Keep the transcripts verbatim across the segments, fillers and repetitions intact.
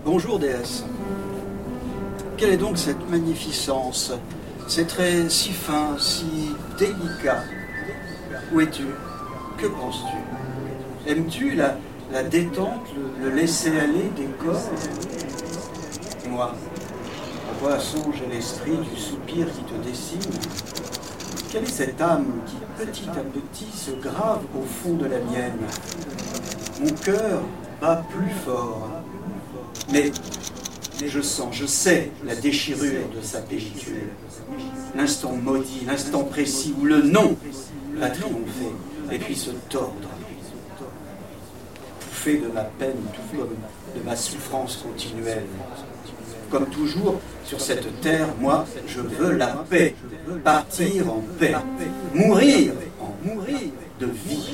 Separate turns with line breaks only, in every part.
Bonjour déesse. Quelle est donc cette magnificence, ces traits si fins, si délicats? Où es-tu? Que penses-tu? Aimes-tu la, la détente, le, le laisser-aller des corps? Moi, à quoi songe l'esprit du soupir qui te dessine? Quelle est cette âme qui, petit à petit, se grave au fond de la mienne? Mon cœur bat plus fort, mais, mais je sens, je sais la déchirure de sa pellicule. L'instant maudit, l'instant précis où le non va triompher et puis se tordre. Pouffer de ma peine tout comme de ma souffrance continuelle. Comme toujours, sur cette terre, moi, je veux la paix, partir en paix, mourir en mourir de vie.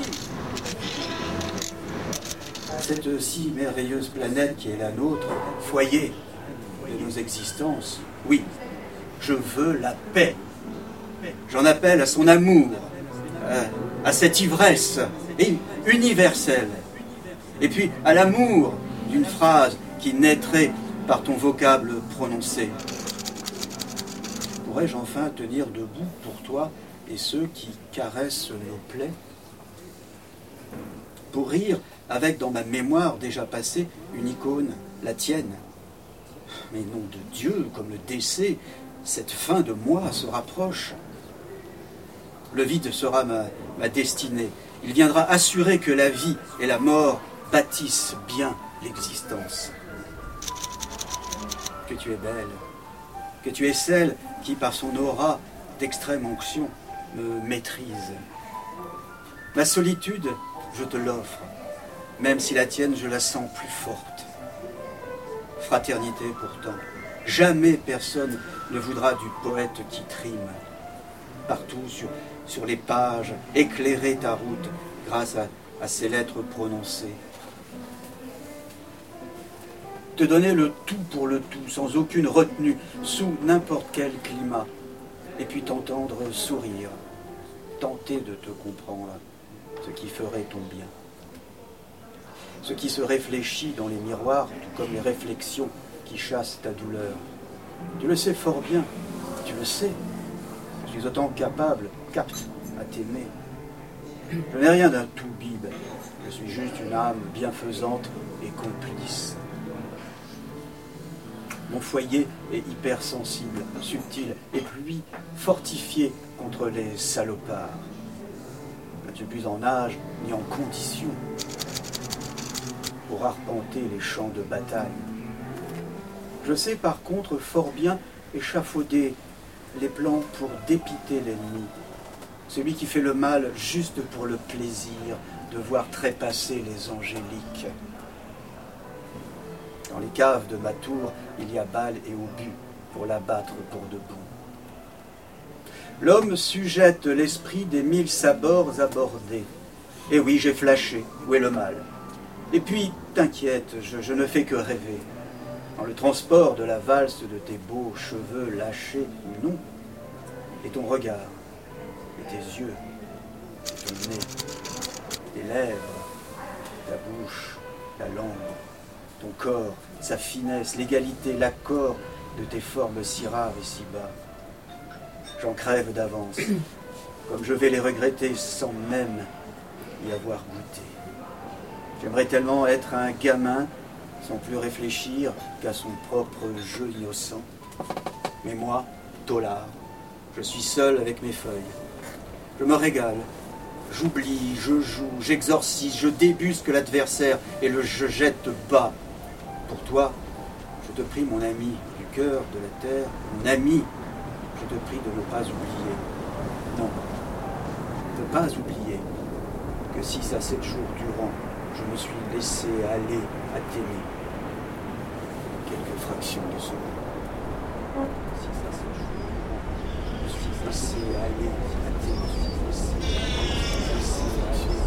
Cette si merveilleuse planète qui est la nôtre, foyer de nos existences, oui, je veux la paix. J'en appelle à son amour, à, à cette ivresse universelle, et puis à l'amour d'une phrase qui naîtrait par ton vocable prononcé. Pourrais-je enfin tenir debout pour toi et ceux qui caressent nos plaies? Pour rire avec dans ma mémoire déjà passée une icône, la tienne. Mais nom de Dieu, comme le décès, cette fin de moi se rapproche. Le vide sera ma, ma destinée. Il viendra assurer que la vie et la mort bâtissent bien l'existence. Que tu es belle, que tu es celle qui, par son aura d'extrême onction, me maîtrise. Ma solitude, je te l'offre, même si la tienne, je la sens plus forte. Fraternité pourtant, jamais personne ne voudra du poète qui trime. Partout sur, sur les pages, éclairer ta route grâce à, à ces lettres prononcées. Te donner le tout pour le tout, sans aucune retenue, sous n'importe quel climat, et puis t'entendre sourire, tenter de te comprendre, ce qui ferait ton bien. Ce qui se réfléchit dans les miroirs, tout comme les réflexions qui chassent ta douleur. Tu le sais fort bien, tu le sais, je suis autant capable, qu'apte à t'aimer. Je n'ai rien d'un tout bib, je suis juste une âme bienfaisante et complice. Mon foyer est hypersensible, subtil, et puis fortifié contre les salopards. Je ne suis plus en âge ni en condition pour arpenter les champs de bataille. Je sais par contre fort bien échafauder les plans pour dépiter l'ennemi, celui qui fait le mal juste pour le plaisir de voir trépasser les angéliques. Dans les caves de ma tour, il y a balle et obus pour l'abattre pour de bon. L'homme sujette l'esprit des mille sabords abordés. Et oui, j'ai flashé, où est le mal? Et puis, t'inquiète, je, je ne fais que rêver. Dans le transport de la valse de tes beaux cheveux lâchés ou non, et ton regard, et tes yeux, et ton nez, tes lèvres, ta bouche, la langue, ton corps, sa finesse, l'égalité, l'accord de tes formes si rares et si bas. J'en crève d'avance, comme je vais les regretter sans même y avoir goûté. J'aimerais tellement être un gamin, sans plus réfléchir qu'à son propre jeu innocent. Mais moi, tolard, je suis seul avec mes feuilles. Je me régale, j'oublie, je joue, j'exorcise, je débusque l'adversaire et le je jette bas. Pour toi, je te prie, mon ami du cœur, de la terre, mon ami, je te prie de ne pas oublier. Non, de ne pas oublier que six à sept jours durant, je me suis laissé aller à t'aimer. Quelques fractions de secondes. six à sept jours durant, je me suis laissé aller à t'aimer. Laissé aller, laissé aller.